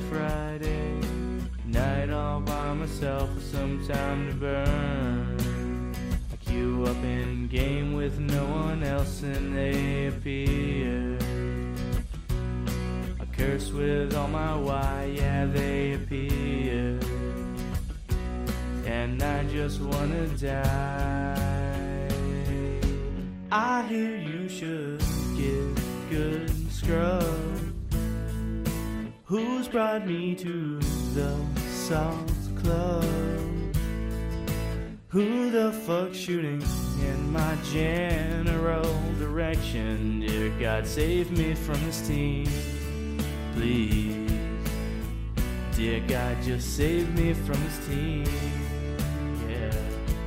Friday night all by myself with some time to burn. I queue up in game with no one else and they appear. I curse with all my why, yeah, they appear. And I just wanna die. I hear you should get good and scrub. Who's brought me to the Salt Club? Who the fuck's shooting in my general direction? Dear God, save me from this team, please. Dear God, just save me from this team, yeah.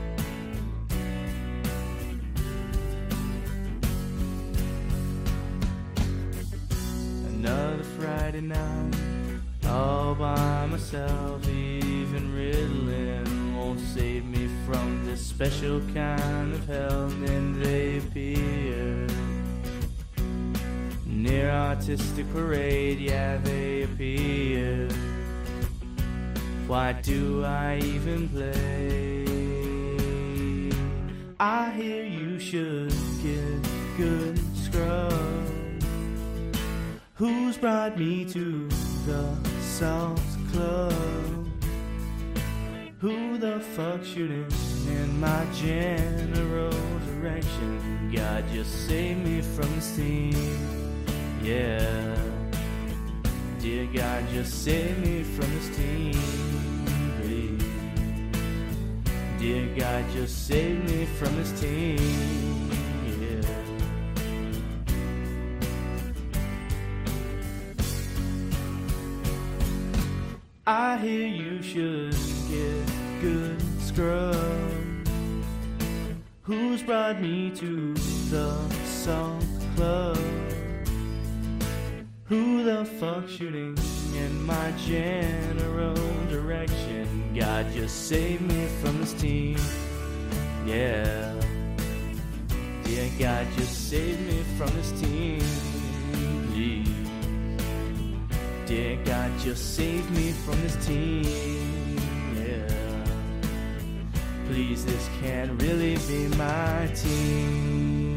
Another Friday night, all by myself. Even Ritalin won't save me from this special kind of hell. And then they appear near Artistic Parade, yeah, they appear. Why do I even play? I hear you should get good and scrub. Who's brought me to the Salt Club? Who the fuck's shooting in my general direction? God, just save me from this team, yeah. Dear God, just save me from this team, please. Dear God, just save me from this team, yeah. I hear you should get good scrub. Who's brought me to the Salt Club? Who the fuck's shooting in my general direction? God, just save me from this team, yeah. Dear God, just save me from this team, please. Dear God, just save me from this team, yeah. Please, this can't really be my team.